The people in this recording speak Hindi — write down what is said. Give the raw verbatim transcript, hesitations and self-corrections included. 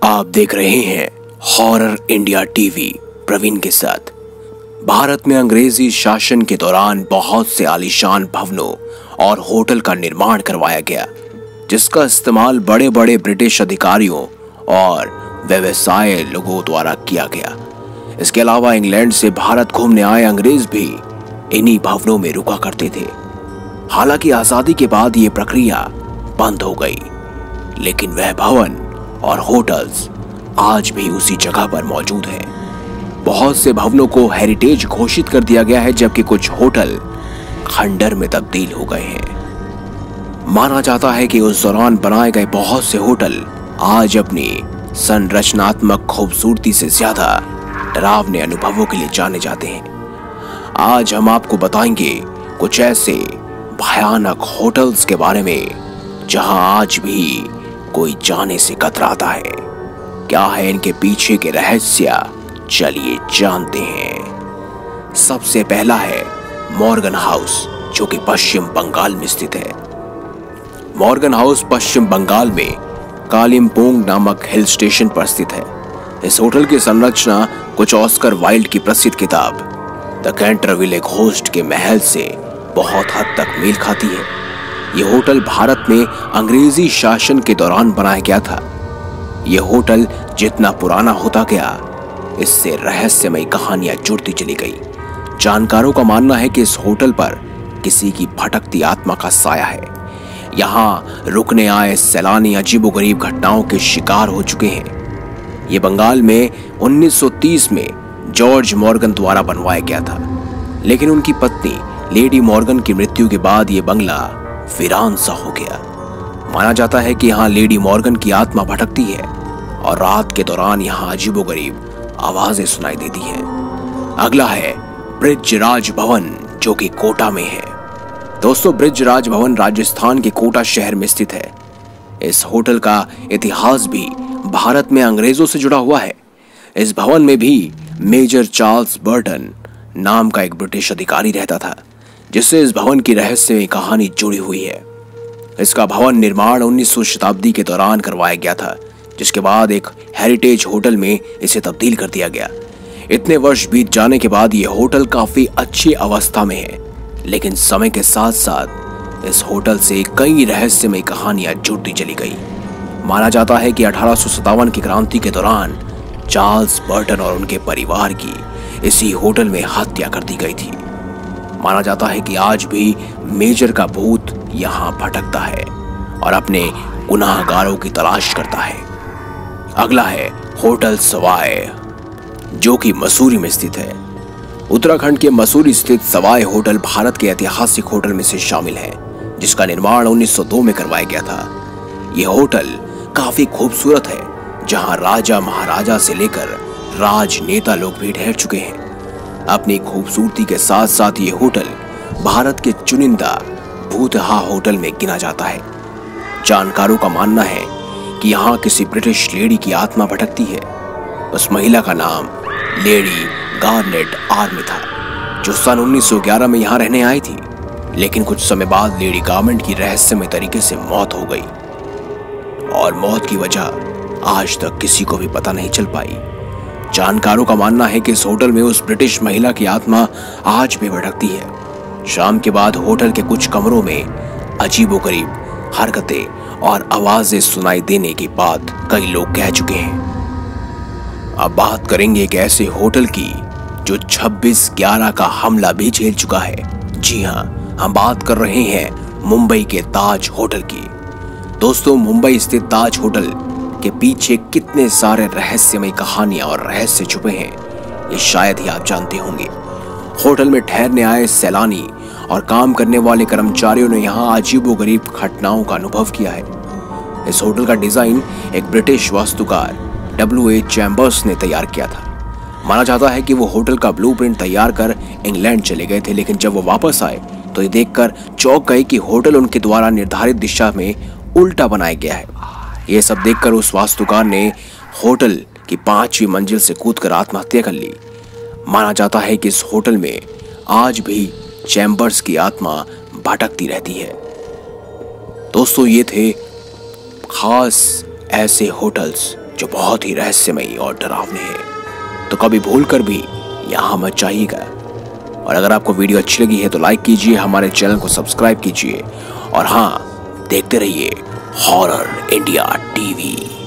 आप देख रहे हैं हॉरर इंडिया टीवी प्रवीण के साथ। भारत में अंग्रेजी शासन के दौरान बहुत से आलीशान भवनों और होटल का निर्माण करवाया गया, जिसका इस्तेमाल बड़े बड़े ब्रिटिश अधिकारियों और व्यवसाय लोगों द्वारा किया गया। इसके अलावा इंग्लैंड से भारत घूमने आए अंग्रेज भी इन्हीं भवनों में रुका करते थे। हालांकि आजादी के बाद ये प्रक्रिया बंद हो गई, लेकिन वह भवन और होटल्स आज भी उसी जगह पर मौजूद हैं। बहुत से भवनों को हेरिटेज घोषित कर दिया गया है, जबकि कुछ होटल खंडर में तब्दील हो गए हैं। माना जाता है कि उस दौरान बनाए गए बहुत से होटल आज अपनी संरचनात्मक खूबसूरती से ज्यादा डरावने अनुभवों के लिए जाने जाते हैं। आज हम आपको बताएंगे कुछ ऐसे भयानक होटल्स के बारे में जहां आज भी कोई जाने से कतराता है। क्या है इनके पीछे के रहस्य, चलिए जानते हैं। सबसे पहला है मॉर्गन हाउस, जो कि पश्चिम बंगाल में स्थित है। मॉर्गन हाउस पश्चिम बंगाल में कालिम्पोंग नामक हिल स्टेशन पर स्थित है। इस होटल की संरचना कुछ ऑस्कर वाइल्ड की प्रसिद्ध किताब द कैंटरविले घोस्ट के महल से बहुत हद तक मेल खाती है। यह होटल भारत में अंग्रेजी शासन के दौरान बनाया गया था। यह होटल जितना पुराना होता गया, इससे रहस्यमयी कहानियां जुड़ती चली गई। जानकारों का मानना है कि इस होटल पर किसी की भटकती आत्मा का साया है। यहाँ रुकने आए सैलानी अजीबोगरीब घटनाओं के शिकार हो चुके हैं। ये बंगाल में उन्नीस सौ तीस में जॉर्ज मॉर्गन द्वारा बनवाया गया था, लेकिन उनकी पत्नी लेडी मॉर्गन की मृत्यु के बाद ये बंगला वीरान सा हो गया। माना जाता है कि यहाँ लेडी मॉर्गन की आत्मा भटकती है और रात के दौरान यहाँ अजीबोगरीब आवाजें सुनाई देती हैं। अगला है ब्रिज राज भवन, जो कि कोटा में है। दोस्तों, ब्रिज राज भवन राजस्थान के कोटा शहर में स्थित है। इस होटल का इतिहास भी भारत में अंग्रेजों से जुड़ा हुआ है। इस भवन में भी मेजर चार्ल्स बर्टन नाम का एक ब्रिटिश अधिकारी रहता था, जिससे इस भवन की रहस्यमयी कहानी जुड़ी हुई है। इसका भवन निर्माण उन्नीसवीं शताब्दी के दौरान करवाया गया था, जिसके बाद एक हेरिटेज होटल में इसे तब्दील कर दिया गया। इतने वर्ष बीत जाने के बाद यह होटल काफी अच्छी अवस्था में है, लेकिन समय के साथ साथ इस होटल से कई रहस्यमयी कहानियां जुड़ती चली गई। माना जाता है कि अठारह सौ सत्तावन की क्रांति के दौरान चार्ल्स बर्टन और उनके परिवार की इसी होटल में हत्या कर दी गई थी। माना जाता है कि आज भी मेजर का भूत यहाँ भटकता है और अपने गुनाहगारों की तलाश करता है। अगला है होटल सवाई, जो कि मसूरी में स्थित है। उत्तराखंड के मसूरी स्थित सवाई होटल भारत के ऐतिहासिक होटल में से शामिल है, जिसका निर्माण उन्नीस सौ दो में करवाया गया था। यह होटल काफी खूबसूरत है, जहां राजा महाराजा से लेकर राजनेता लोग भी ठहर चुके हैं। अपनी खूबसूरती के साथ साथ ये होटल भारत के चुनिंदा भूतहा होटल में गिना जाता है। जानकारों का मानना है कि यहाँ किसी ब्रिटिश लेडी की आत्मा भटकती है। उस महिला का नाम लेडी गार्नेट आर्मी था, जो सन उन्नीस सौ ग्यारह में यहाँ रहने आई थी, लेकिन कुछ समय बाद लेडी गार्नेट की रहस्यमय तरीके से मौत हो गई और मौत की वजह आज तक किसी को भी पता नहीं चल पाई। जानकारों का मानना है कि इस होटल में उस ब्रिटिश महिला की आत्मा आज भी भटकती है। शाम के बाद होटल के कुछ कमरों में अजीबोगरीब हरकतें और आवाजें सुनाई देने की बात कई लोग कह चुके हैं। अब बात करेंगे एक ऐसे होटल की जो छब्बीस ग्यारह का हमला भी झेल चुका है। जी हाँ, हम बात कर रहे हैं मुंबई के ताज होटल की। दोस्तों, मुंबई स्थित ताज होटल के पीछे कितने सारे रहस्यमय कहानियां और रहस्य छुपे हैं, ये शायद ही आप जानते होंगे। होटल में ठहरने आए सैलानी और काम करने वाले कर्मचारियों ने यहाँ अजीबोगरीब घटनाओं का अनुभव किया है। इस होटल का डिजाइन एक ब्रिटिश वास्तुकार डब्ल्यू ए चैम्बर्स ने तैयार किया था। माना जाता है कि वो होटल का ब्लूप्रिंट तैयार कर इंग्लैंड चले गए थे, लेकिन जब वो वापस आए तो ये देखकर चौंक गए कि होटल उनके द्वारा निर्धारित दिशा में उल्टा बनाया गया है। ये सब देखकर उस वास्तुकार ने होटल की पांचवी मंजिल से कूदकर आत्महत्या कर ली। माना जाता है कि इस होटल में आज भी चैम्बर्स की आत्मा भटकती रहती है। दोस्तों, ये थे खास ऐसे होटल्स जो बहुत ही रहस्यमयी और डरावने हैं। तो कभी भूल कर भी यहाँ मत जाइएगा। और अगर आपको वीडियो अच्छी लगी है तो लाइक कीजिए, हमारे चैनल को सब्सक्राइब कीजिए और हाँ, देखते रहिए हॉरर इंडिया टीवी।